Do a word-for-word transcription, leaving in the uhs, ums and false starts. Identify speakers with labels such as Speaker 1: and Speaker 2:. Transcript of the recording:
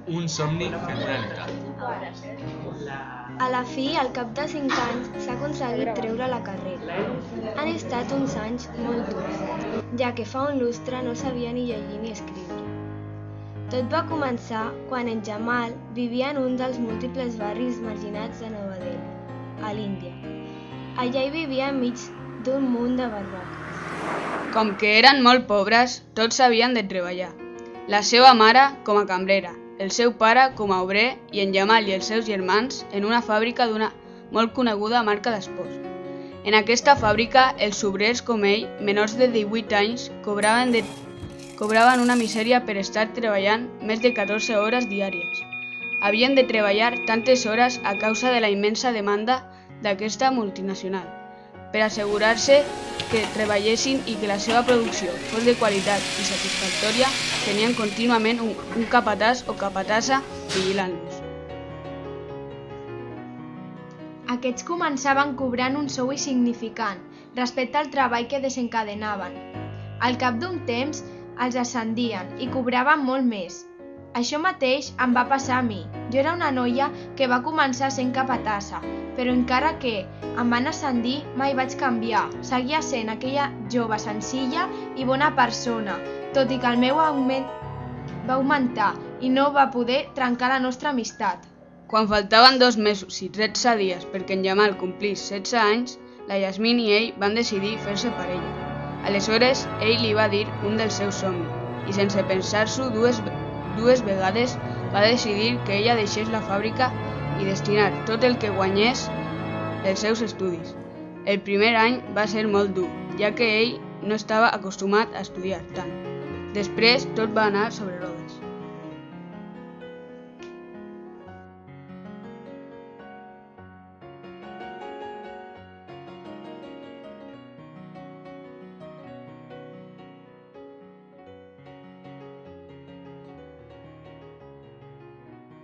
Speaker 1: Un somni fet realitat.
Speaker 2: A la fi, al cap de cinc anys, s'ha aconseguit treure la carrera. Han estat uns anys molt durs, ja que fa un lustre no sabia ni llegir ni escriure. Tot va començar quan en Jamal vivia en un dels múltiples barris marginats de Nova Delhi, a l'Índia. Allà hi vivia enmig d'un munt de barraques.
Speaker 3: Com que eren molt pobres, tots havien de treballar. La seva mare com a cambrera, el seu pare com a obrer i en Jamal i els seus germans en una fàbrica d'una molt coneguda marca d'esports. En aquesta fàbrica, els obrers com ell, menors de divuit anys, cobraven, de... cobraven una misèria per estar treballant més de catorze hores diàries. Havien de treballar tantes hores a causa de la immensa demanda d'aquesta multinacional, per assegurar-se que treballessin i que la seva producció fos de qualitat i satisfactòria, tenien contínuament un, un capatàs o capatassa vigilant-los.
Speaker 4: Aquests començaven cobrant un sou insignificant respecte al treball que desencadenaven. Al cap d'un temps els ascendien i cobraven molt més. Això mateix em va passar a mi. Jo era una noia que va començar sent capatassa, però encara que em van ascendir mai vaig canviar. Seguia sent aquella jove senzilla i bona persona, tot i que el meu augment va augmentar i no va poder trencar la nostra amistat.
Speaker 3: Quan faltaven dos mesos i tretze dies perquè en Jamal complís setze anys, la Yasmin i ell van decidir fer-se parella. Aleshores, ell li va dir un dels seus somnis i sense pensar-s'ho dues, dues vegades va decidir que ella deixés la fàbrica i destinar tot el que guanyés als seus estudis. El primer any va ser molt dur, ja que ell no estava acostumat a estudiar tant. Després tot va anar sobre rodes.